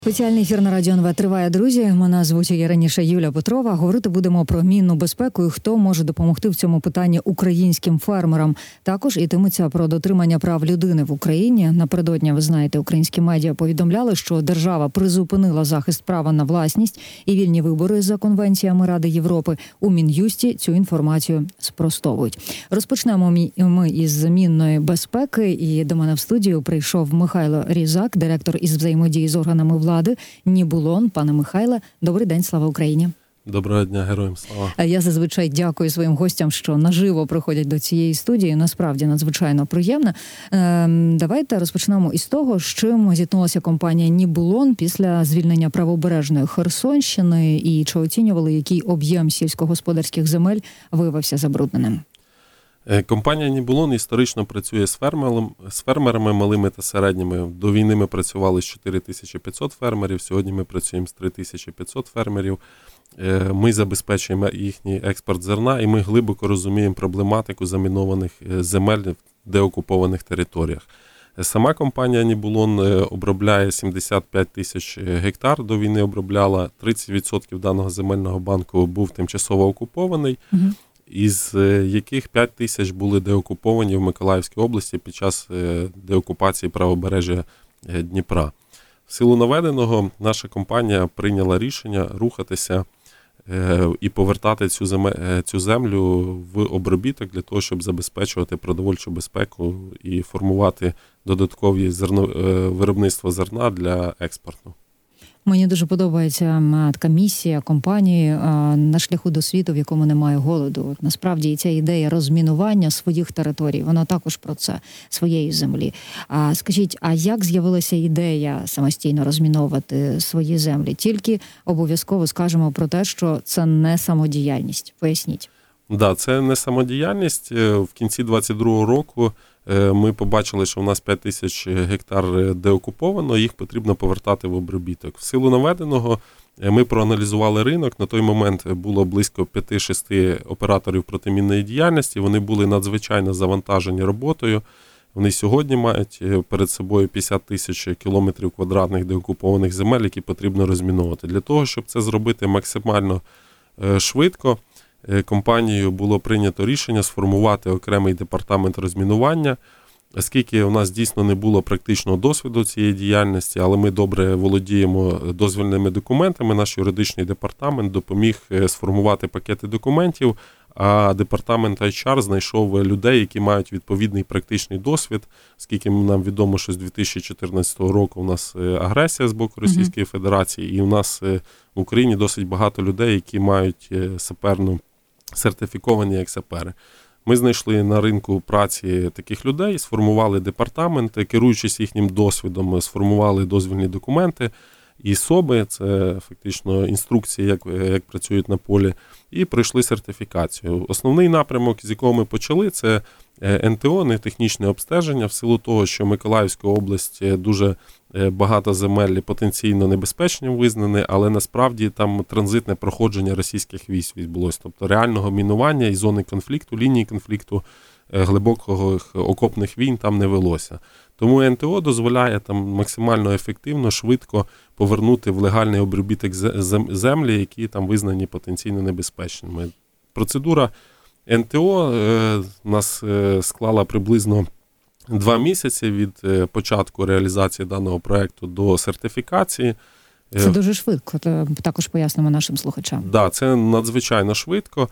Спеціальний ефір на Радіо НВ триває, друзі. Мене звуть, як раніше, Юлія Петрова. Говорити будемо про мінну безпеку і хто може допомогти в цьому питанні українським фермерам. Також йтиметься про дотримання прав людини в Україні. Напередодні, ви знаєте, українські медіа повідомляли, що держава призупинила захист права на власність і вільні вибори за конвенціями Ради Європи. У Мін'юсті цю інформацію спростовують. Розпочнемо ми із мінної безпеки. І до мене в студію прийшов Михайло Різак, директор із взаємодії з органами влади Нібулон. Пане Михайле, добрий день, слава Україні. Доброго дня, героям слава. Я зазвичай дякую своїм гостям, що наживо приходять до цієї студії. Насправді надзвичайно приємно. Давайте розпочнемо із того, з чим зіткнулася компанія Нібулон після звільнення правобережної Херсонщини і чи оцінювали, який об'єм сільськогосподарських земель виявився забрудненим? Компанія Нібулон історично працює з фермерами малими та середніми. До війни ми працювали з 4500 фермерів, сьогодні ми працюємо з 3500 фермерів. Ми забезпечуємо їхній експорт зерна і ми глибоко розуміємо проблематику замінованих земель в деокупованих територіях. Сама компанія Нібулон обробляє 75 тисяч гектар, до війни обробляла, 30% даного земельного банку був тимчасово окупований. Із яких 5 тисяч були деокуповані в Миколаївській області під час деокупації правобережжя Дніпра. В силу наведеного наша компанія прийняла рішення рухатися і повертати цю землю в обробіток для того, щоб забезпечувати продовольчу безпеку і формувати додаткові виробництво зерна для експорту. Мені дуже подобається така місія компанії на шляху до світу, в якому немає голоду. Насправді, і ця ідея розмінування своїх територій, вона також про це, своєї землі. Скажіть, а як з'явилася ідея самостійно розміновувати свої землі? Тільки обов'язково скажемо про те, що це не самодіяльність. Поясніть. Да, це не самодіяльність. В кінці 22-го року ми побачили, що в нас 5 тисяч гектар деокуповано, їх потрібно повертати в обробіток. В силу наведеного ми проаналізували ринок, на той момент було близько 5-6 операторів протимінної діяльності, вони були надзвичайно завантажені роботою. Вони сьогодні мають перед собою 50 тисяч кілометрів квадратних деокупованих земель, які потрібно розміновувати. Для того, щоб це зробити максимально швидко, компанією було прийнято рішення сформувати окремий департамент розмінування, оскільки у нас дійсно не було практичного досвіду цієї діяльності, але ми добре володіємо дозвільними документами, наш юридичний департамент допоміг сформувати пакети документів, а департамент HR знайшов людей, які мають відповідний практичний досвід, оскільки нам відомо, що з 2014 року у нас агресія з боку Російської Федерації, і у нас в Україні досить багато людей, які мають сертифіковані як сапери. Ми знайшли на ринку праці таких людей, сформували департамент, керуючись їхнім досвідом, сформували дозвільні документи, і СОБи, це фактично інструкції, як працюють на полі, і пройшли сертифікацію. Основний напрямок, з якого ми почали, це НТО, нетехнічне обстеження, в силу того, що Миколаївська область дуже багато земель потенційно небезпечним визнані, але насправді там транзитне проходження російських військ відбулося. Тобто реального мінування і зони конфлікту, лінії конфлікту, глибокого окопних війн там не велося. Тому НТО дозволяє там максимально ефективно, швидко повернути в легальний обробіток землі, які там визнані потенційно небезпечними. Процедура НТО нас склала приблизно 2 місяці від початку реалізації даного проєкту до сертифікації. Це дуже швидко, також пояснимо нашим слухачам. Так, це надзвичайно швидко.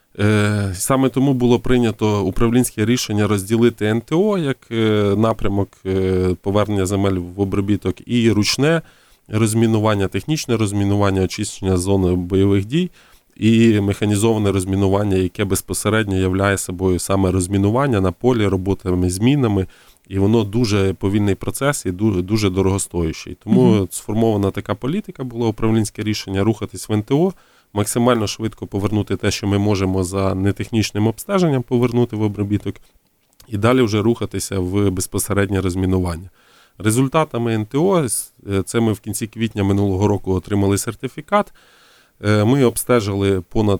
Саме тому було прийнято управлінське рішення розділити НТО як напрямок повернення земель в обробіток і ручне розмінування, технічне розмінування, очищення зони бойових дій і механізоване розмінування, яке безпосередньо являє собою саме розмінування на полі, роботами з мінами, і воно дуже повільний процес і дуже дорогостоящий. Тому сформована така політика, було управлінське рішення рухатись в НТО, максимально швидко повернути те, що ми можемо за нетехнічним обстеженням повернути в обробіток, і далі вже рухатися в безпосереднє розмінування. Результатами НТО, це ми в кінці квітня минулого року отримали сертифікат, ми обстежили понад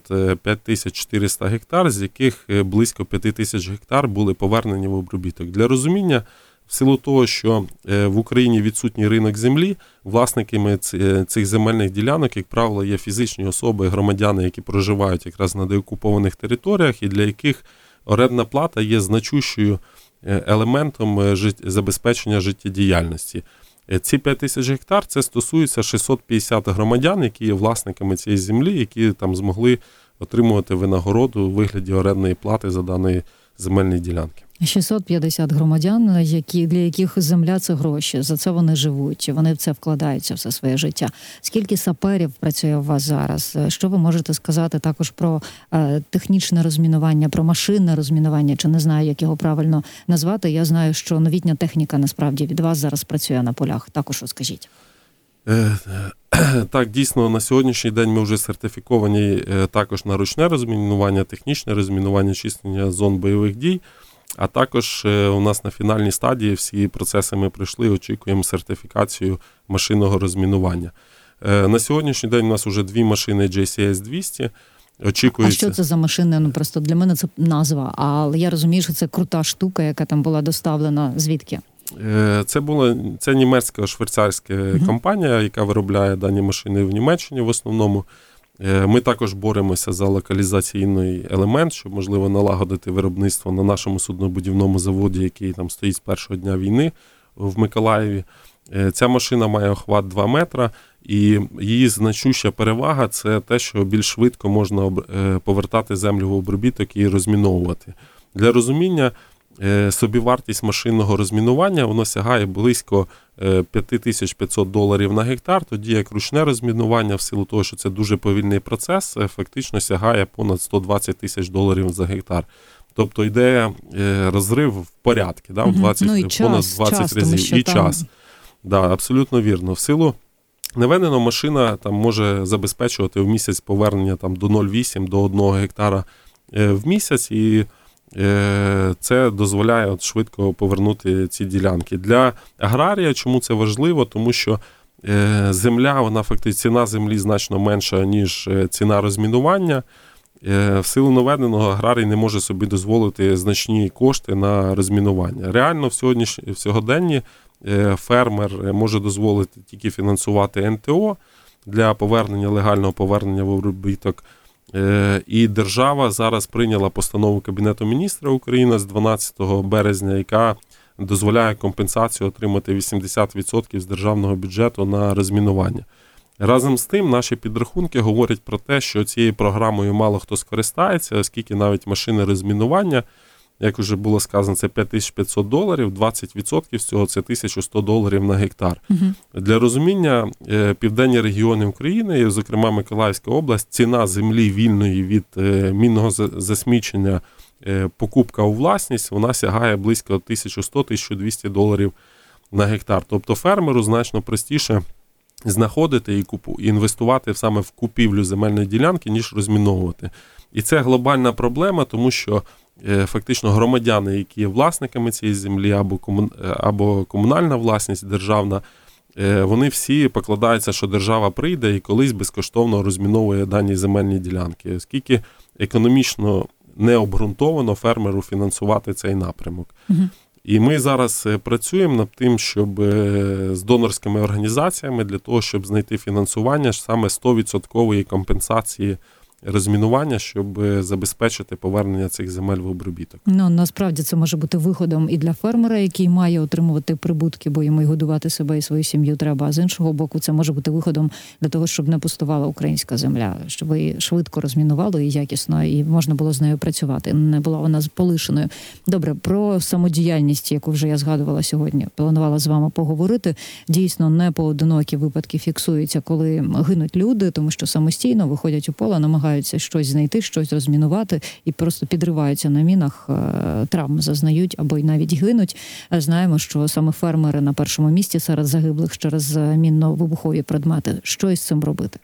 5400 гектар, з яких близько 5000 гектар були повернені в обробіток. Для розуміння, В силу того, що в Україні відсутній ринок землі, власниками цих земельних ділянок, як правило, є фізичні особи, громадяни, які проживають якраз на деокупованих територіях і для яких орендна плата є значущою елементом забезпечення життєдіяльності. Ці 5 тисяч гектар – це стосується 650 громадян, які є власниками цієї землі, які там змогли отримувати винагороду у вигляді орендної плати за даної земельної ділянки. 650 громадян, для яких земля – це гроші, за це вони живуть, вони в це вкладаються все своє життя. Скільки саперів працює у вас зараз? Що ви можете сказати також про технічне розмінування, про машинне розмінування, чи не знаю, як його правильно назвати? Я знаю, що новітня техніка насправді від вас зараз працює на полях. Також розкажіть. Так, дійсно, на сьогоднішній день ми вже сертифіковані також на ручне розмінування, технічне розмінування, чистення зон бойових дій. А також у нас на фінальній стадії всі процеси ми пройшли, очікуємо сертифікацію машинного розмінування. На сьогоднішній день у нас вже 2 машини JCS-200. Очікується... А що це за машини? Ну, просто для мене це назва, але я розумію, що це крута штука, яка там була доставлена. Звідки? Це німецька швейцарська компанія, яка виробляє дані машини в Німеччині в основному. Ми також боремося за локалізаційний елемент, щоб, можливо, налагодити виробництво на нашому суднобудівному заводі, який там стоїть з першого дня війни в Миколаєві. Ця машина має охват 2 метра, і її значуща перевага – це те, що більш швидко можна повертати землю в обробіток і розміновувати. Для розуміння, собівартість машинного розмінування воно сягає близько $5500 на гектар, тоді як ручне розмінування, в силу того, що це дуже повільний процес, фактично сягає понад $120 000 за гектар. Тобто йде розрив в порядки, да, в 20, ну, і понад 20 разів. І час. Да, абсолютно вірно. В силу наведено машина там може забезпечувати в місяць повернення там, до 0,8 до 1 гектара в місяць, і це дозволяє швидко повернути ці ділянки. Для аграрія чому це важливо? Тому що земля, вона фактично, ціна землі значно менша, ніж ціна розмінування. В силу наведеного аграрій не може собі дозволити значні кошти на розмінування. Реально в сьогоденні фермер може дозволити тільки фінансувати НТО для повернення, легального повернення в обробіток. І держава зараз прийняла постанову Кабінету міністрів України з 12 березня, яка дозволяє компенсацію отримати 80% з державного бюджету на розмінування. Разом з тим, наші підрахунки говорять про те, що цією програмою мало хто скористається, оскільки навіть машини розмінування, як вже було сказано, це $5500, 20% з цього це $1100 на гектар. Для розуміння, південні регіони України, зокрема Миколаївська область, ціна землі вільної від мінного засмічення, покупка у власність, вона сягає близько $1100-1200 на гектар. Тобто фермеру значно простіше знаходити і інвестувати саме в купівлю земельної ділянки, ніж розміновувати. І це глобальна проблема, тому що фактично громадяни, які є власниками цієї землі, або комунальна власність державна, вони всі покладаються, що держава прийде і колись безкоштовно розміновує дані земельні ділянки, оскільки економічно не обґрунтовано фермеру фінансувати цей напрямок. І ми зараз працюємо над тим, щоб з донорськими організаціями для того, щоб знайти фінансування саме 100% компенсації розмінування, щоб забезпечити повернення цих земель в обробіток. Ну, насправді це може бути виходом і для фермера, який має отримувати прибутки, бо йому й годувати себе і свою сім'ю треба. А з іншого боку, це може бути виходом для того, щоб не пустувала українська земля, щоб її швидко розмінували і якісно, і можна було з нею працювати. Не була вона полишеною. Добре, про самодіяльність, яку вже я згадувала сьогодні, планувала з вами поговорити. Дійсно, не поодинокі випадки фіксуються, коли гинуть люди, тому що самостійно виходять у поле, намагаються щось знайти, щось розмінувати і просто підриваються на мінах, травм зазнають або й навіть гинуть. Знаємо, що саме фермери на першому місці серед загиблих через мінно-вибухові предмети. Що із цим робити?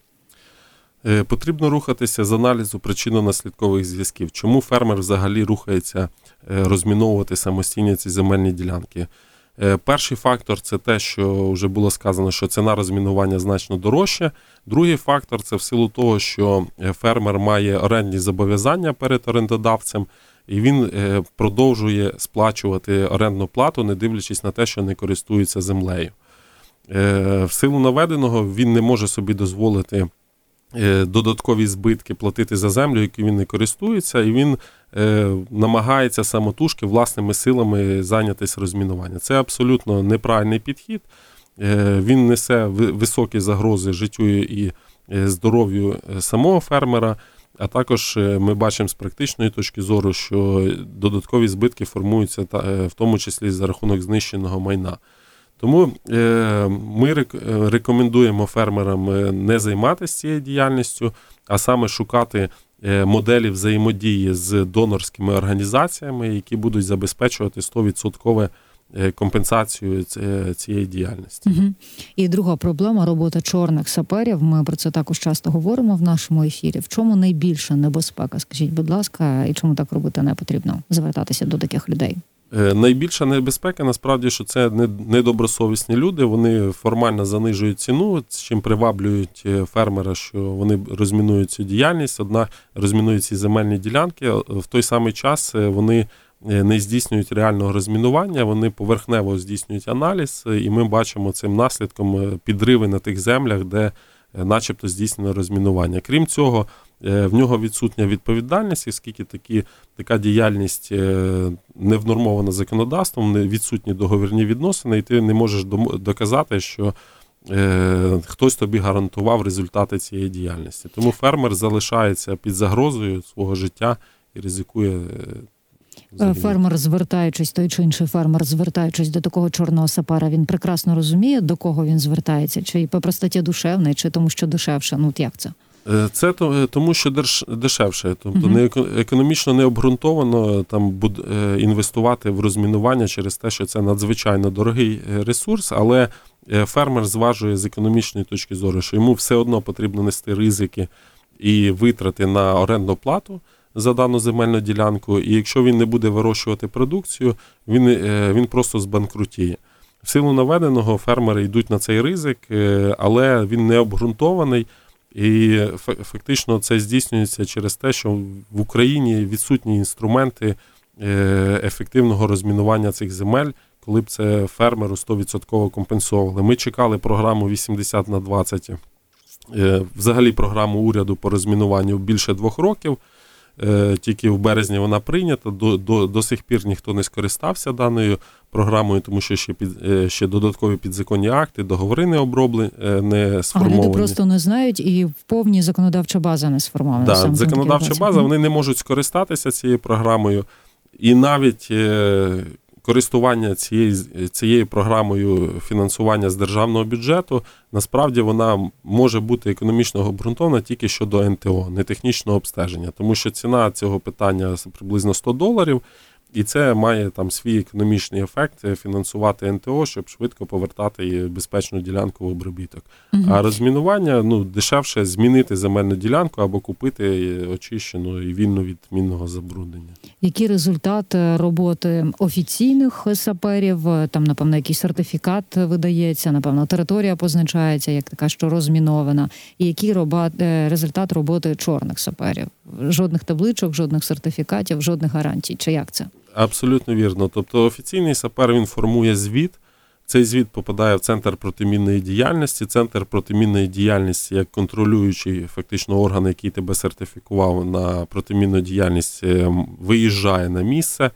Потрібно рухатися з аналізу причинно-наслідкових зв'язків. Чому фермер взагалі рухається розміновувати самостійно ці земельні ділянки? Перший фактор – це те, що вже було сказано, що ціна розмінування значно дорожча. Другий фактор – це в силу того, що фермер має орендні зобов'язання перед орендодавцем, і він продовжує сплачувати орендну плату, не дивлячись на те, що не користується землею. В силу наведеного він не може собі дозволити додаткові збитки платити за землю, яку він не користується, і він намагається самотужки власними силами зайнятися розмінуванням. Це абсолютно неправильний підхід. Він несе високі загрози життю і здоров'ю самого фермера, а також ми бачимо з практичної точки зору, що додаткові збитки формуються в тому числі за рахунок знищеного майна. Тому ми рекомендуємо фермерам не займатися цією діяльністю, а саме шукати моделі взаємодії з донорськими організаціями, які будуть забезпечувати 100% компенсацію цієї діяльності. Угу. І друга проблема – робота чорних саперів. Ми про це також часто говоримо в нашому ефірі. В чому найбільша небезпека, скажіть, будь ласка, і чому так робити не потрібно, звертатися до таких людей? Найбільша небезпека, насправді, що це недобросовісні люди, вони формально занижують ціну, чим приваблюють фермера, що вони розмінують цю діяльність, однак розмінують ці земельні ділянки, в той самий час вони не здійснюють реального розмінування, вони поверхнево здійснюють аналіз, і ми бачимо цим наслідком підриви на тих землях, де начебто здійснено розмінування. Крім цього, в нього відсутня відповідальність, оскільки така діяльність не внормована законодавством, відсутні договірні відносини, і ти не можеш доказати, що хтось тобі гарантував результати цієї діяльності. Тому фермер залишається під загрозою свого життя і ризикує. Фермер, звертаючись, той чи інший фермер, звертаючись до такого чорного сапера, він прекрасно розуміє, до кого він звертається? Чи по простоті душевної, чи тому, що дешевше? Ну, от як це? Це тому, що дешевше. Тобто економічно не обґрунтовано там інвестувати в розмінування через те, що це надзвичайно дорогий ресурс, але фермер зважує з економічної точки зору, що йому все одно потрібно нести ризики і витрати на орендну плату за дану земельну ділянку, і якщо він не буде вирощувати продукцію, він просто збанкрутіє. В силу наведеного фермери йдуть на цей ризик, але він не обґрунтований, і фактично це здійснюється через те, що в Україні відсутні інструменти ефективного розмінування цих земель, коли б це фермеру 100% компенсовували. Ми чекали програму 80/20, взагалі програму уряду по розмінуванню більше 2 років, тільки в березні вона прийнята, до сих пір ніхто не скористався даною програмою, тому що ще додаткові підзаконні акти, договори не оброблені, не сформовані. А люди просто не знають і в повній законодавча база не сформована. Так, законодавча база, вони не можуть скористатися цією програмою, і навіть користування цією програмою фінансування з державного бюджету, насправді вона може бути економічно обґрунтована тільки щодо НТО, не технічного обстеження, тому що ціна цього питання приблизно $100, і це має там свій економічний ефект фінансувати НТО, щоб швидко повертати безпечну ділянку в обробіток. А розмінування, дешевше змінити земельну ділянку або купити очищену і вільну від мінного забруднення. Які результати роботи офіційних саперів? Там, напевно, якийсь сертифікат видається, напевно, територія позначається, як така, що розмінована. І який результат роботи чорних саперів? Жодних табличок, жодних сертифікатів, жодних гарантій. Чи як це? Абсолютно вірно. Тобто офіційний сапер, він формує звіт. Цей звіт попадає в Центр протимінної діяльності. Центр протимінної діяльності, як контролюючий фактично орган, який тебе сертифікував на протимінну діяльність, виїжджає на місце,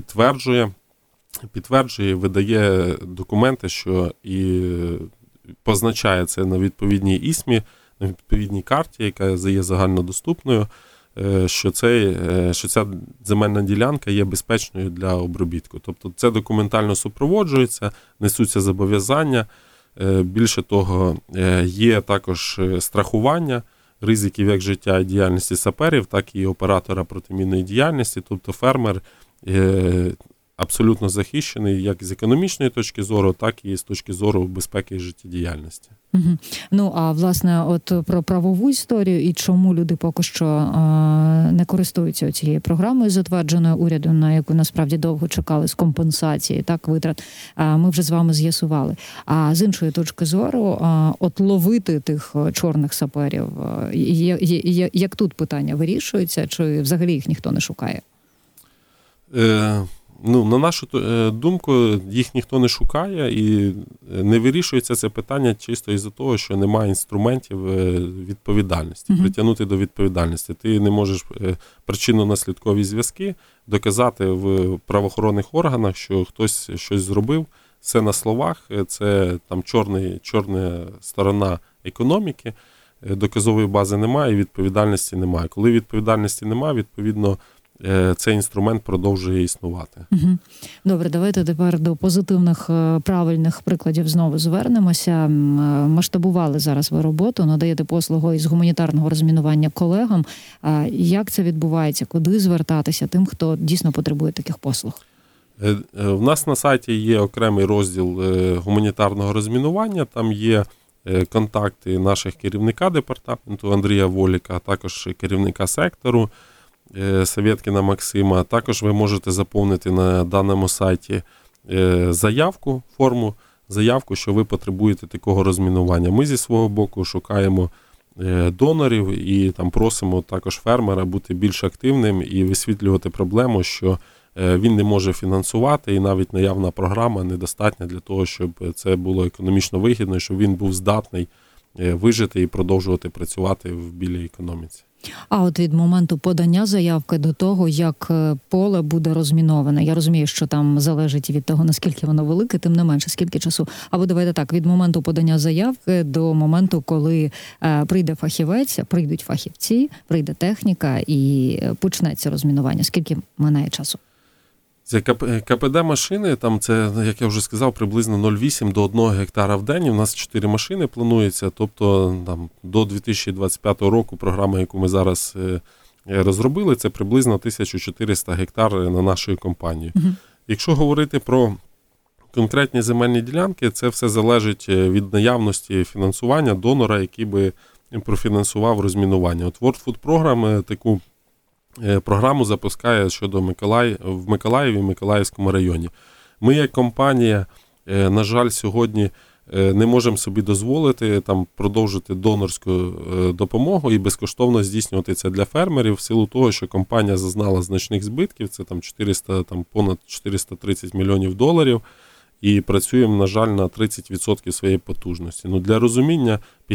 підтверджує, видає документи, що і позначає це на відповідній ІСМі, на відповідній карті, яка є загальнодоступною, що ця земельна ділянка є безпечною для обробітку. Тобто це документально супроводжується, несуться зобов'язання. Більше того, є також страхування ризиків як життя і діяльності саперів, так і оператора протимінної діяльності. Тобто фермер абсолютно захищений як з економічної точки зору, так і з точки зору безпеки і життєдіяльності. Угу. Ну, а власне, от про правову історію і чому люди поки що не користуються цією програмою, затвердженою урядом, на яку насправді довго чекали з компенсації, так, витрат, ми вже з вами з'ясували. А з іншої точки зору, от ловити тих чорних саперів, як тут питання вирішується, чи взагалі їх ніхто не шукає? На нашу думку, їх ніхто не шукає і не вирішується це питання чисто із-за того, що немає інструментів відповідальності, притягнути до відповідальності. Ти не можеш причинно-наслідкові зв'язки доказати в правоохоронних органах, що хтось щось зробив. Це на словах, це там чорна сторона економіки, доказової бази немає, відповідальності немає. Коли відповідальності немає, відповідно, цей інструмент продовжує існувати. Добре, давайте тепер до позитивних, правильних прикладів знову звернемося. Масштабували зараз ви роботу, надаєте послугу із гуманітарного розмінування колегам. Як це відбувається? Куди звертатися тим, хто дійсно потребує таких послуг? В нас на сайті є окремий розділ гуманітарного розмінування, там є контакти наших керівника департаменту Андрія Воліка, а також керівника сектору Савєткіна Максима. Також ви можете заповнити на даному сайті форму заявку, що ви потребуєте такого розмінування. Ми зі свого боку шукаємо донорів і там просимо також фермера бути більш активним і висвітлювати проблему, що він не може фінансувати, і навіть наявна програма недостатня для того, щоб це було економічно вигідно, щоб він був здатний вижити і продовжувати працювати в білій економіці. А от від моменту подання заявки до того, як поле буде розміноване, я розумію, що там залежить від того, наскільки воно велике, тим не менше, скільки часу. Або давайте так, від моменту подання заявки до моменту, коли прийде фахівець, прийдуть фахівці, прийде техніка і почнеться розмінування. Скільки минає часу? Це КПД-машини, там це, як я вже сказав, приблизно 0,8 до 1 гектара в день. У нас 4 машини планується, тобто там, до 2025 року програма, яку ми зараз розробили, це приблизно 1400 гектар на нашу компанію. Якщо говорити про конкретні земельні ділянки, це все залежить від наявності фінансування донора, який би профінансував розмінування. От World Food Program таку програму запускає щодо в Миколаєві і Миколаївському районі. Ми, як компанія, на жаль, сьогодні не можемо собі дозволити там продовжити донорську допомогу і безкоштовно здійснювати це для фермерів в силу того, що компанія зазнала значних збитків, це понад 430 мільйонів доларів, і працюємо, на жаль, на 30% своєї потужності. Для розуміння,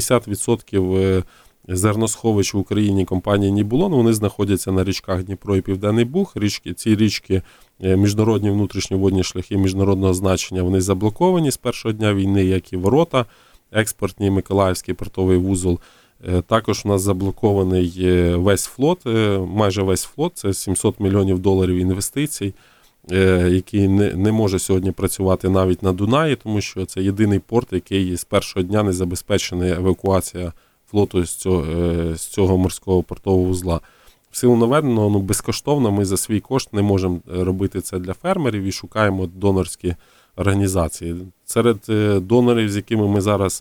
50% зерносховищ в Україні компанії Нібулон, вони знаходяться на річках Дніпро і Південний Буг. Ці річки, міжнародні внутрішні водні шляхи міжнародного значення, вони заблоковані з першого дня війни, як і ворота, експортні, Миколаївський портовий вузол. Також у нас заблокований весь флот, майже весь флот, це 700 мільйонів доларів інвестицій, який не може сьогодні працювати навіть на Дунаї, тому що це єдиний порт, який з першого дня не забезпечений евакуація флоту з цього морського портового вузла. В силу наведеного, безкоштовно ми за свій кошт не можемо робити це для фермерів і шукаємо донорські організації. Серед донорів, з якими ми зараз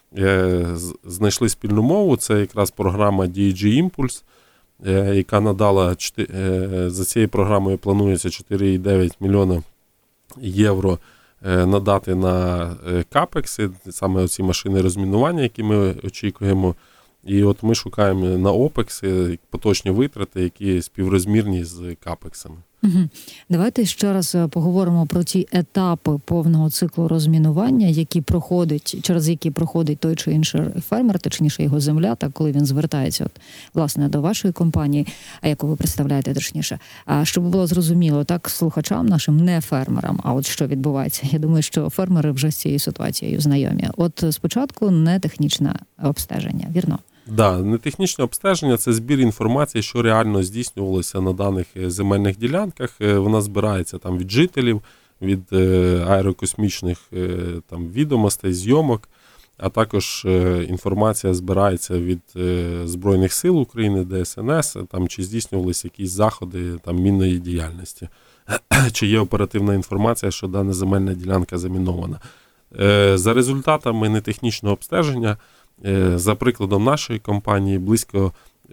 знайшли спільну мову, це якраз програма DG Impulse, яка надала, за цією програмою планується 4,9 мільйона євро надати на капекси, саме оці машини розмінування, які ми очікуємо. І от ми шукаємо на опекси поточні витрати, які співрозмірні з капексами. Давайте ще раз поговоримо про ті етапи повного циклу розмінування, через які проходить той чи інший фермер, точніше його земля, так, коли він звертається власне до вашої компанії, яку ви представляєте, точніше. Щоб було зрозуміло так слухачам нашим, не фермерам, а от що відбувається. Я думаю, що фермери вже з цією ситуацією знайомі. От спочатку не технічне обстеження, вірно? Да, нетехнічне обстеження – це збір інформації, що реально здійснювалося на даних земельних ділянках. Вона збирається там від жителів, від аерокосмічних там відомостей, зйомок, а також інформація збирається від Збройних сил України, ДСНС, там чи здійснювалися якісь заходи там мінної діяльності, чи є оперативна інформація, що дана земельна ділянка замінована. За результатами нетехнічного обстеження, за прикладом нашої компанії, близько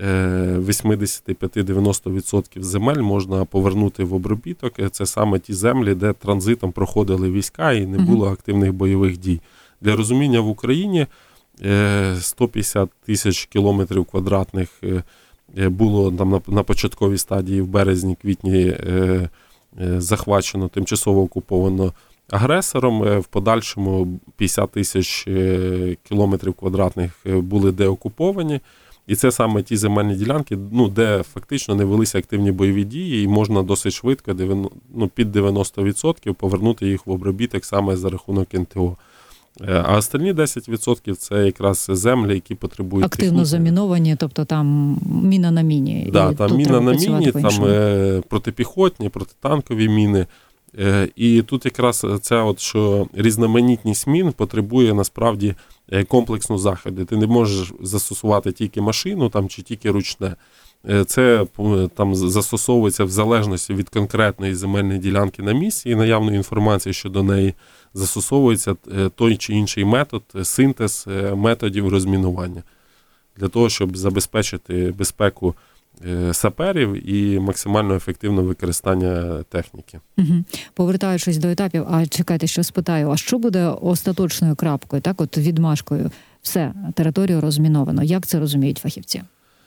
85-90% земель можна повернути в обробіток. Це саме ті землі, де транзитом проходили війська і не було активних бойових дій. Для розуміння, в Україні 150 тисяч кілометрів квадратних було там на початковій стадії в березні-квітні захвачено, тимчасово окуповано агресором. В подальшому 50 тисяч кілометрів квадратних були деокуповані. І це саме ті земельні ділянки, де фактично не велися активні бойові дії, і можна досить швидко, під 90% повернути їх в обробіток саме за рахунок НТО. А останні 10% це якраз землі, які потребують активно заміновані, тобто там міна на міні. Да, там міна на міні, там протипіхотні, протитанкові міни. І тут якраз ця що різноманітність мін потребує насправді комплексну заходу. Ти не можеш застосувати тільки машину там, чи тільки ручне. Це там застосовується в залежності від конкретної земельної ділянки на місці і наявної інформації щодо неї. Застосовується той чи інший метод, синтез методів розмінування для того, щоб забезпечити безпеку саперів і максимально ефективне використання техніки. Угу. Повертаючись до етапів, чекайте, що спитаю, а що буде остаточною крапкою, так, от відмашкою? Все, територію розміновано. Як це розуміють фахівці?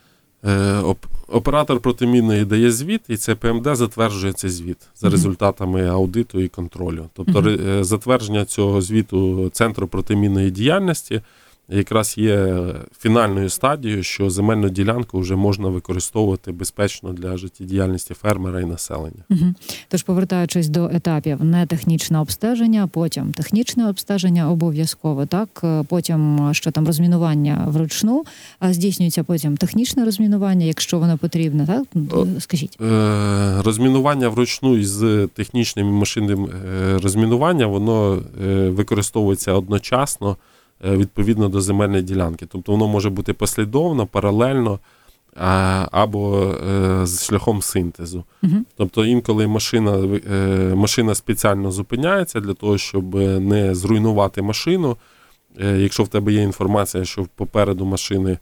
Оператор протимінної дає звіт, і це ПМД затверджує цей звіт за результатами аудиту і контролю. Тобто затвердження цього звіту Центру протимінної діяльності якраз є фінальною стадією, що земельну ділянку вже можна використовувати безпечно для життєдіяльності фермера і населення. Тож, повертаючись до етапів, не технічне обстеження, потім технічне обстеження обов'язково, так? Потім, що там, розмінування вручну, а здійснюється потім технічне розмінування, якщо воно потрібно, так? Скажіть. Розмінування вручну із технічним і машинним розмінуванням, воно використовується одночасно, відповідно до земельної ділянки. Тобто воно може бути послідовно, паралельно або з шляхом синтезу. Тобто інколи машина спеціально зупиняється для того, щоб не зруйнувати машину. Якщо в тебе є інформація, що попереду машини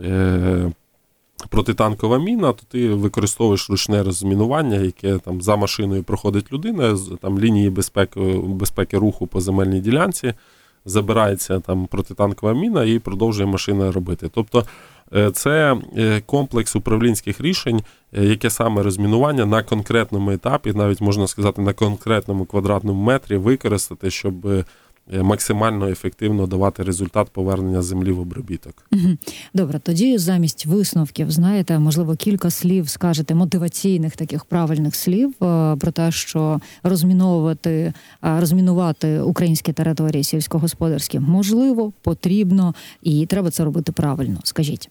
протитанкова міна, то ти використовуєш ручне розмінування, яке там за машиною проходить людина, там лінії безпеки руху по земельній ділянці, забирається там протитанкова міна і продовжує машина робити. Тобто це комплекс управлінських рішень, яке саме розмінування на конкретному етапі, навіть можна сказати на конкретному квадратному метрі використати, щоб максимально ефективно давати результат повернення землі в обробіток. Добре, тоді замість висновків, знаєте, можливо, кілька слів скажете, мотиваційних таких правильних слів про те, що розмінувати українські території сільськогосподарські можливо, потрібно і треба це робити правильно. Скажіть.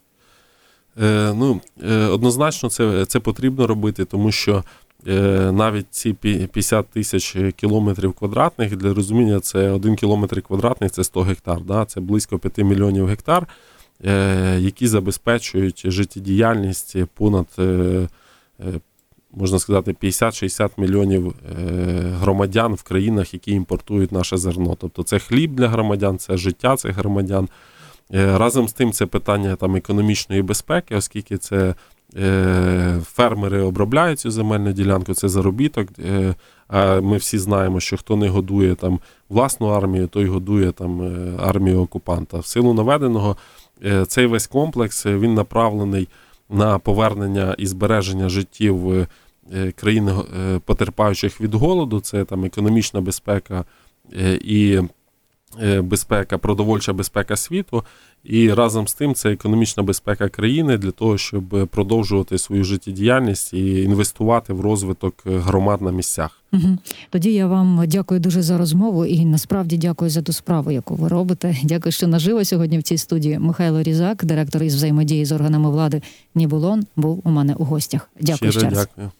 Однозначно це потрібно робити, тому що навіть ці 50 тисяч кілометрів квадратних, для розуміння, це 1 кілометр квадратний, це 100 гектар, да? Це близько 5 мільйонів гектар, які забезпечують життєдіяльність понад, можна сказати, 50-60 мільйонів громадян в країнах, які імпортують наше зерно. Тобто це хліб для громадян, це життя цих громадян. Разом з тим це питання там економічної безпеки, оскільки це фермери обробляють цю земельну ділянку, це заробіток. А ми всі знаємо, що хто не годує там власну армію, той годує там армію окупанта. В силу наведеного цей весь комплекс, він направлений на повернення і збереження життів країн, потерпаючих від голоду. Це там економічна безпека і безпека, продовольча безпека світу, і разом з тим це економічна безпека країни для того, щоб продовжувати свою життєдіяльність і інвестувати в розвиток громад на місцях. Тоді я вам дякую дуже за розмову і насправді дякую за ту справу, яку ви робите. Дякую, що наживо сьогодні в цій студії. Михайло Різак, директор із взаємодії з органами влади Нібулон, був у мене у гостях. Дякую ще раз. Дякую.